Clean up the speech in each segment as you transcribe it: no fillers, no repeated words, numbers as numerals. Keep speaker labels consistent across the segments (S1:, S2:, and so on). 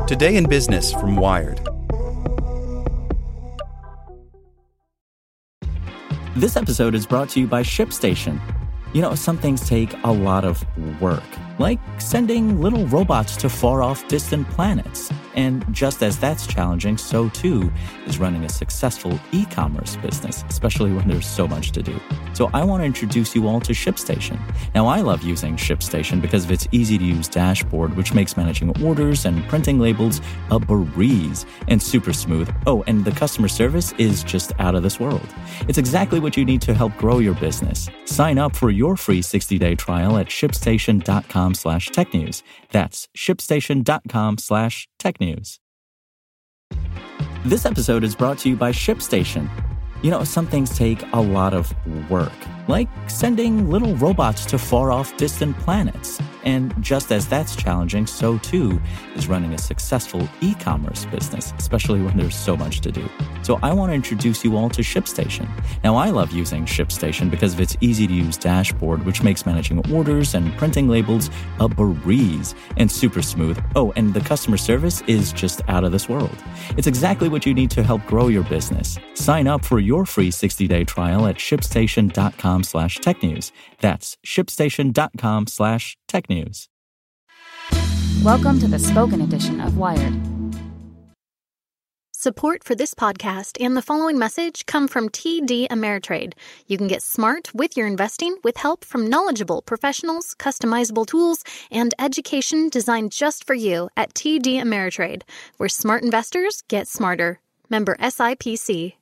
S1: Today in Business from Wired.
S2: This episode is brought to you by ShipStation. You know, some things take a lot of work, like sending little robots to far-off distant planets. And just as that's challenging, so too is running a successful e-commerce business, especially when there's so much to do. So I want to introduce you all to ShipStation. Now, I love using ShipStation because of its easy-to-use dashboard, which makes managing orders and printing labels a breeze and super smooth. Oh, and the customer service is just out of this world. It's exactly what you need to help grow your business. Sign up for your free 60-day trial at shipstation.com/technews. That's shipstation.com/technews. This episode is brought to you by ShipStation. You know, some things take a lot of work, like sending little robots to far-off distant planets. And just as that's challenging, so too is running a successful e-commerce business, especially when there's so much to do. So I want to introduce you all to ShipStation. Now, I love using ShipStation because of its easy-to-use dashboard, which makes managing orders and printing labels a breeze and super smooth. Oh, and the customer service is just out of this world. It's exactly what you need to help grow your business. Sign up for your free 60-day trial at shipstation.com/technews. That's shipstation.com/technews.
S3: Welcome to the spoken edition of Wired.
S4: Support for this podcast and the following message come from TD Ameritrade. You can get smart with your investing with help from knowledgeable professionals, customizable tools, and education designed just for you at TD Ameritrade, where smart investors get smarter. Member SIPC.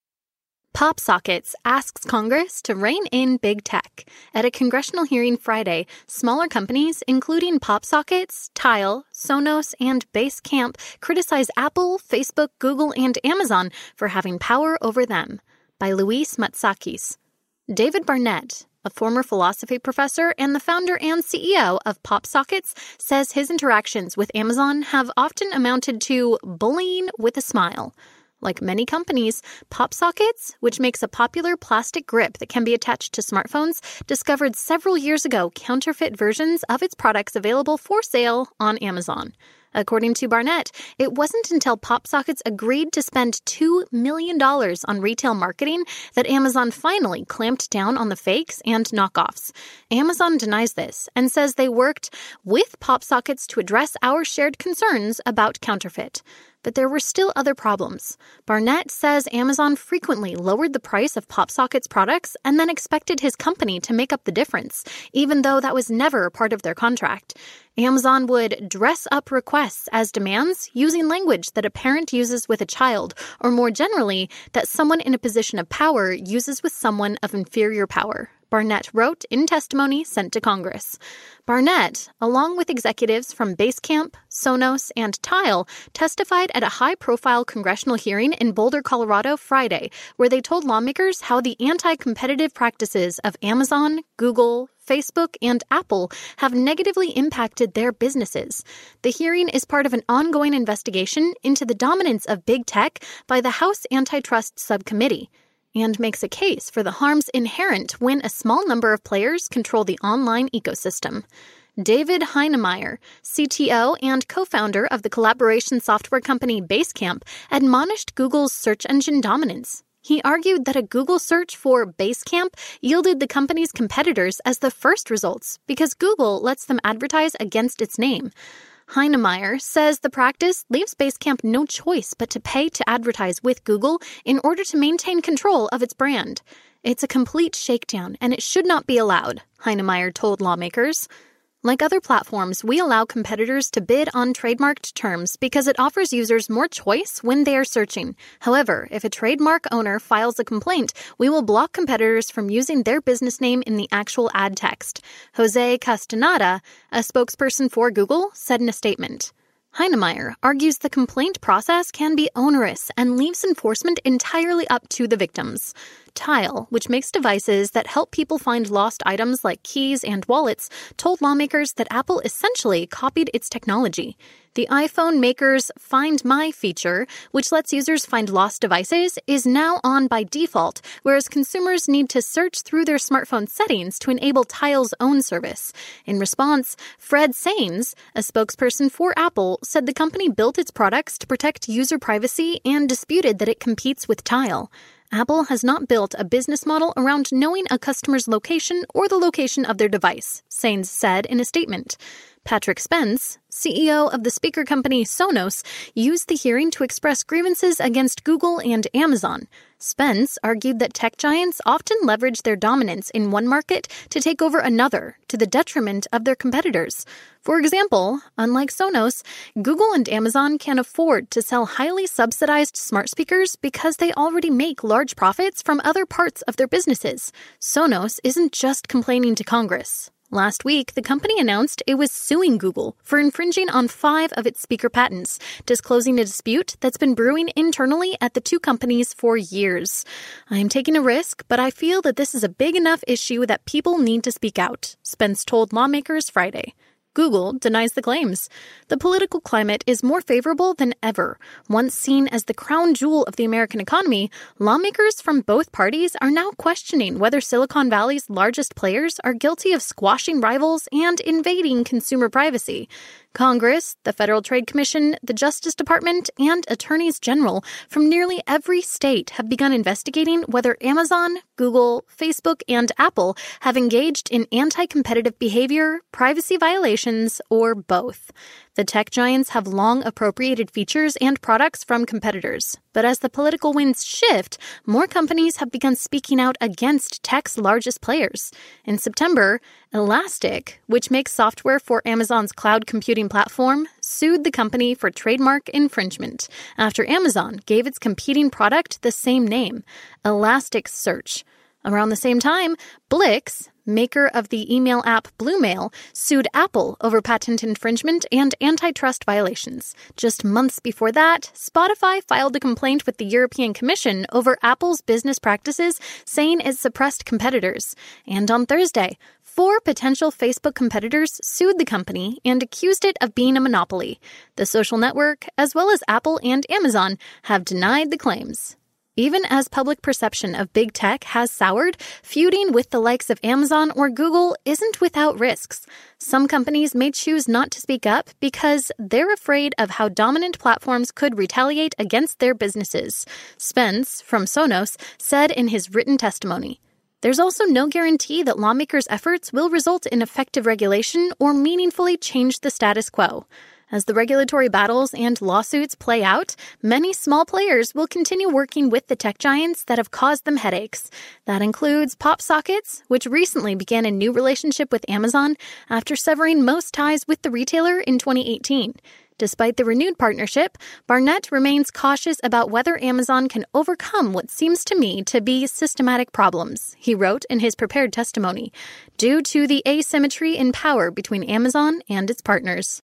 S4: PopSockets asks Congress to rein in big tech. At a congressional hearing Friday, smaller companies, including PopSockets, Tile, Sonos, and Basecamp, criticize Apple, Facebook, Google, and Amazon for having power over them. By Luis Matsakis. David Barnett, a former philosophy professor and the founder and CEO of PopSockets, says his interactions with Amazon have often amounted to bullying with a smile. Like many companies, PopSockets, which makes a popular plastic grip that can be attached to smartphones, discovered several years ago counterfeit versions of its products available for sale on Amazon. According to Barnett, it wasn't until PopSockets agreed to spend $2 million on retail marketing that Amazon finally clamped down on the fakes and knockoffs. Amazon denies this and says they worked with PopSockets to address our shared concerns about counterfeit. But there were still other problems. Barnett says Amazon frequently lowered the price of PopSockets products and then expected his company to make up the difference, even though that was never part of their contract. Amazon would dress up requests as demands using language that a parent uses with a child, or more generally, that someone in a position of power uses with someone of inferior power, Barnett wrote in testimony sent to Congress. Barnett, along with executives from Basecamp, Sonos, and Tile, testified at a high-profile congressional hearing in Boulder, Colorado, Friday, where they told lawmakers how the anti-competitive practices of Amazon, Google, Facebook, and Apple have negatively impacted their businesses. The hearing is part of an ongoing investigation into the dominance of big tech by the House Antitrust Subcommittee, and makes a case for the harms inherent when a small number of players control the online ecosystem. David Heinemeier, CTO and co-founder of the collaboration software company Basecamp, admonished Google's search engine dominance. He argued that a Google search for Basecamp yielded the company's competitors as the first results because Google lets them advertise against its name. Heinemeier says the practice leaves Basecamp no choice but to pay to advertise with Google in order to maintain control of its brand. It's a complete shakedown, and it should not be allowed, Heinemeier told lawmakers. Like other platforms, we allow competitors to bid on trademarked terms because it offers users more choice when they are searching. However, if a trademark owner files a complaint, we will block competitors from using their business name in the actual ad text. Jose Castaneda, a spokesperson for Google, said in a statement. Heinemeier argues the complaint process can be onerous and leaves enforcement entirely up to the victims. Tile, which makes devices that help people find lost items like keys and wallets, told lawmakers that Apple essentially copied its technology. The iPhone maker's Find My feature, which lets users find lost devices, is now on by default, whereas consumers need to search through their smartphone settings to enable Tile's own service. In response, Fred Sains, a spokesperson for Apple, said the company built its products to protect user privacy and disputed that it competes with Tile. Apple has not built a business model around knowing a customer's location or the location of their device, Sains said in a statement. Patrick Spence, CEO of the speaker company Sonos, used the hearing to express grievances against Google and Amazon. Spence argued that tech giants often leverage their dominance in one market to take over another, to the detriment of their competitors. For example, unlike Sonos, Google and Amazon can afford to sell highly subsidized smart speakers because they already make large profits from other parts of their businesses. Sonos isn't just complaining to Congress. Last week, the company announced it was suing Google for infringing on 5 of its speaker patents, disclosing a dispute that's been brewing internally at the two companies for years. "I'm taking a risk, but I feel that this is a big enough issue that people need to speak out," Spence told lawmakers Friday. Google denies the claims. The political climate is more favorable than ever. Once seen as the crown jewel of the American economy, lawmakers from both parties are now questioning whether Silicon Valley's largest players are guilty of squashing rivals and invading consumer privacy. Congress, the Federal Trade Commission, the Justice Department, and attorneys general from nearly every state have begun investigating whether Amazon, Google, Facebook, and Apple have engaged in anti-competitive behavior, privacy violations, or both. The tech giants have long appropriated features and products from competitors. But as the political winds shift, more companies have begun speaking out against tech's largest players. In September, Elastic, which makes software for Amazon's cloud computing platform, sued the company for trademark infringement after Amazon gave its competing product the same name, Elasticsearch. Around the same time, Blix, maker of the email app Bluemail, sued Apple over patent infringement and antitrust violations. Just months before that, Spotify filed a complaint with the European Commission over Apple's business practices, saying it suppressed competitors. And on Thursday, 4 potential Facebook competitors sued the company and accused it of being a monopoly. The social network, as well as Apple and Amazon, have denied the claims. Even as public perception of big tech has soured, feuding with the likes of Amazon or Google isn't without risks. Some companies may choose not to speak up because they're afraid of how dominant platforms could retaliate against their businesses. Spence, from Sonos, said in his written testimony, "There's also no guarantee that lawmakers' efforts will result in effective regulation or meaningfully change the status quo. As the regulatory battles and lawsuits play out, many small players will continue working with the tech giants that have caused them headaches. That includes PopSockets, which recently began a new relationship with Amazon after severing most ties with the retailer in 2018. Despite the renewed partnership, Barnett remains cautious about whether Amazon can overcome what seems to me to be systematic problems, he wrote in his prepared testimony, due to the asymmetry in power between Amazon and its partners.